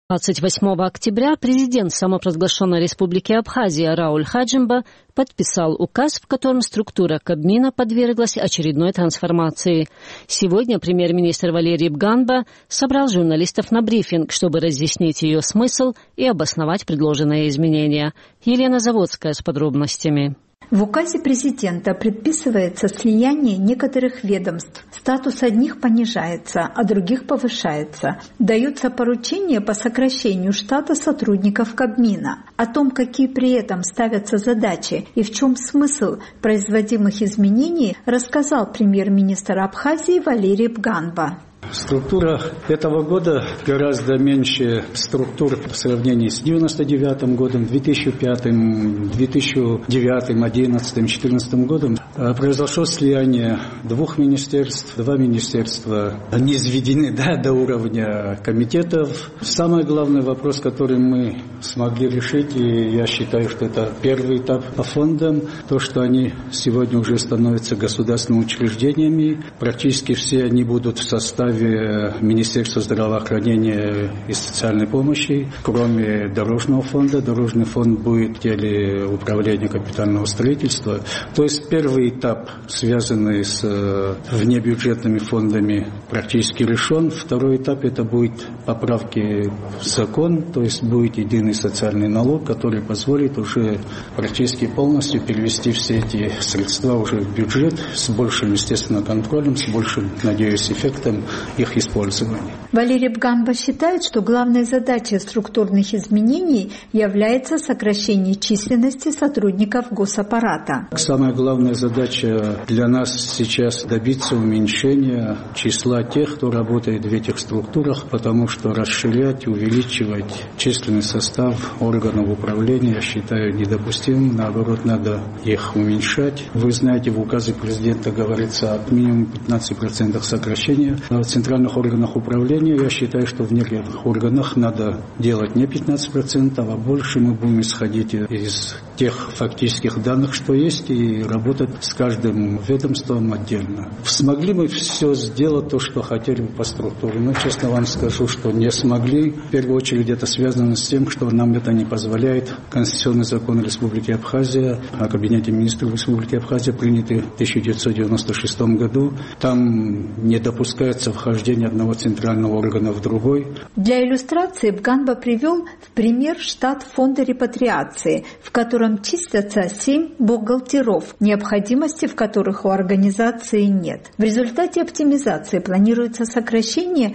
28 октября президент самопровозглашенной республики Абхазия Рауль Хаджимба подписал указ, в котором структура Кабмина подверглась очередной трансформации. Сегодня премьер-министр Валерий Бганба собрал журналистов на брифинг, чтобы разъяснить ее смысл и обосновать предложенные изменения. Елена Заводская с подробностями. В указе президента предписывается слияние некоторых ведомств. Статус одних понижается, а других повышается. Даются поручения по сокращению штата сотрудников Кабмина. О том, какие при этом ставятся задачи и в чем смысл производимых изменений, рассказал премьер-министр Абхазии Валерий Бганба. Структура этого года гораздо меньше структур в сравнении с 1999 годом, 2005, 2009, 2011, 2014 годом. Произошло слияние двух министерств, два министерства не изведены до уровня комитетов. Самый главный вопрос, который мы смогли решить, и я считаю, что это первый этап по фондам, то, что они сегодня уже становятся государственными учреждениями, практически все они будут в составе Министерства здравоохранения и социальной помощи, кроме Дорожного фонда. Дорожный фонд будет в деле управления капитального строительства. То есть первый этап, связанный с внебюджетными фондами, практически решен. Второй этап – это будет поправки в закон, то есть будет единый социальный налог, который позволит уже практически полностью перевести все эти средства уже в бюджет с большим, естественно, контролем, с большим, надеюсь, эффектом их использования. Валерий Бганба считает, что главной задачей структурных изменений является сокращение численности сотрудников госаппарата. Самая главная задача для нас сейчас добиться уменьшения числа тех, кто работает в этих структурах, потому что расширять, увеличивать численный состав органов управления, я считаю, недопустимым. Наоборот, надо их уменьшать. Вы знаете, в указе президента говорится о минимум 15% сокращения в центральных органах управления. Я считаю, что в некоторых органах надо делать не 15%, а больше. Мы будем исходить из тех фактических данных, что есть, и работать с каждым ведомством отдельно. Смогли мы все сделать, то, что хотели по структуре. Но, честно вам скажу, что не смогли. В первую очередь это связано с тем, что нам это не позволяет Конституционный закон Республики Абхазия о Кабинете министров Республики Абхазия, принятый в 1996 году. Там не допускается вхождение одного центрального органа в другой. Для иллюстрации Бганба привел в пример штат фонда репатриации, в котором числятся 7 бухгалтеров, необходимости в которых у организации нет. В результате оптимизации планируется сокращение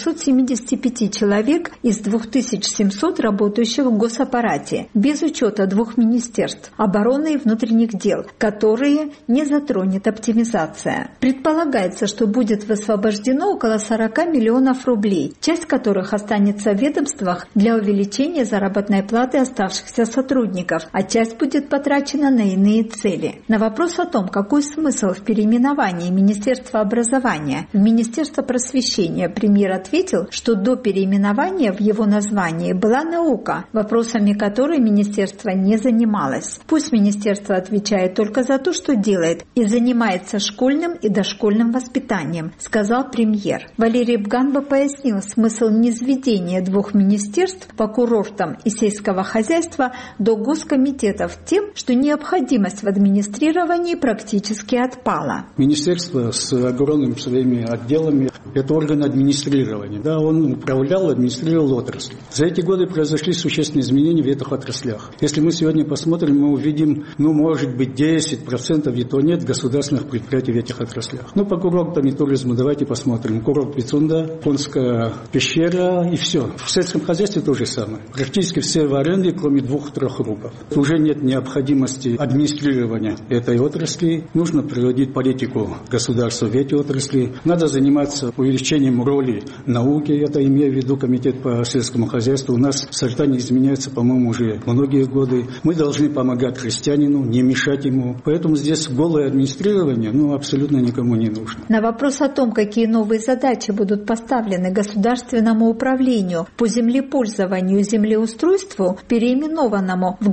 375 человек из 2700 работающих в госаппарате, без учета двух министерств – обороны и внутренних дел, которые не затронет оптимизация. Предполагается, что будет высвобождено около 40 миллионов рублей, часть которых останется в ведомствах для увеличения заработной платы оставшихся сотрудников, а часть будет потрачена на иные цели. На вопрос о том, какой смысл в переименовании Министерства образования в Министерство просвещения, премьер ответил, что до переименования в его названии была наука, вопросами которой министерство не занималось. Пусть министерство отвечает только за то, что делает, и занимается школьным и дошкольным воспитанием, сказал премьер. Валерий Бганба пояснил смысл низведения двух министерств по курортам и сельского хозяйства до госкомитетов тем, что необходимость в администрировании практически отпала. Министерство с огромными своими отделами – это орган администрирования. Да, он управлял, администрировал отрасль. За эти годы произошли существенные изменения в этих отраслях. Если мы сегодня посмотрим, мы увидим, может быть, 10% и то нет государственных предприятий в этих отраслях. По курортам и туризму давайте посмотрим. Курорт Пицунда, Понская пещера и все. В сельском хозяйстве то же самое. Практически все в аренде, кроме 2-3 руков. Уже нет необходимости администрирования этой отрасли. Нужно приводить политику государства в эти отрасли. Надо заниматься увеличением роли науки. Это имею в виду комитет по сельскому хозяйству. У нас сочетание изменяется, по-моему, уже многие годы. Мы должны помогать крестьянину, не мешать ему. Поэтому здесь голое администрирование абсолютно никому не нужно. На вопрос о том, какие новые задачи будут поставлены государственному управлению по землепользованию и землеустройству, переименованному в Государственное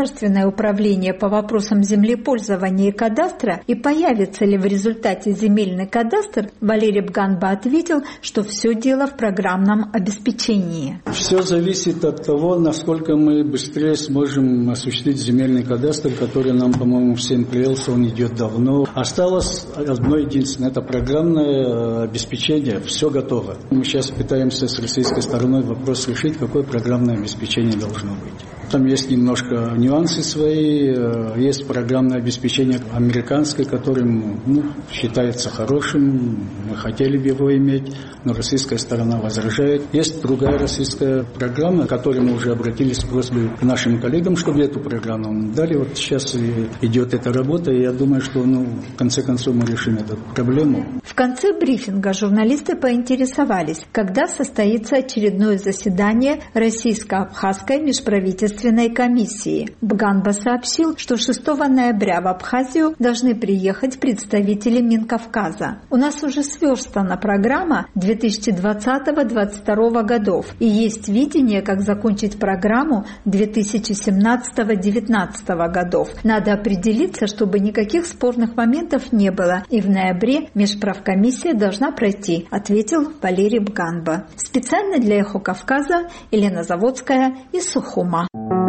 Государственное управление по вопросам землепользования и кадастра и появится ли в результате земельный кадастр, Валерий Бганба ответил, что все дело в программном обеспечении. Все зависит от того, насколько мы быстрее сможем осуществить земельный кадастр, который нам, по-моему, всем приелся, он идет давно. Осталось одно единственное, это программное обеспечение, все готово. Мы сейчас пытаемся с российской стороной вопрос решить, какое программное обеспечение должно быть. Там есть немножко нюансы свои, есть программное обеспечение американское, которым считается хорошим, мы хотели бы его иметь, но российская сторона возражает. Есть другая российская программа, к которой мы уже обратились с просьбой к нашим коллегам, чтобы эту программу дали. Вот сейчас идет эта работа, и я думаю, что в конце концов мы решим эту проблему. В конце брифинга журналисты поинтересовались, когда состоится очередное заседание Российско-Абхазской межправительственной комиссии. Бганба сообщил, что 6 ноября в Абхазию должны приехать представители Минкавказа. У нас уже сверстана программа 2020-2022 годов, и есть видение, как закончить программу 2017-2019 годов. Надо определиться, чтобы никаких спорных моментов не было, и в ноябре межправкомиссия должна пройти, ответил Валерий Бганба. Специально для «Эхо Кавказа» Елена Заводская из Сухума.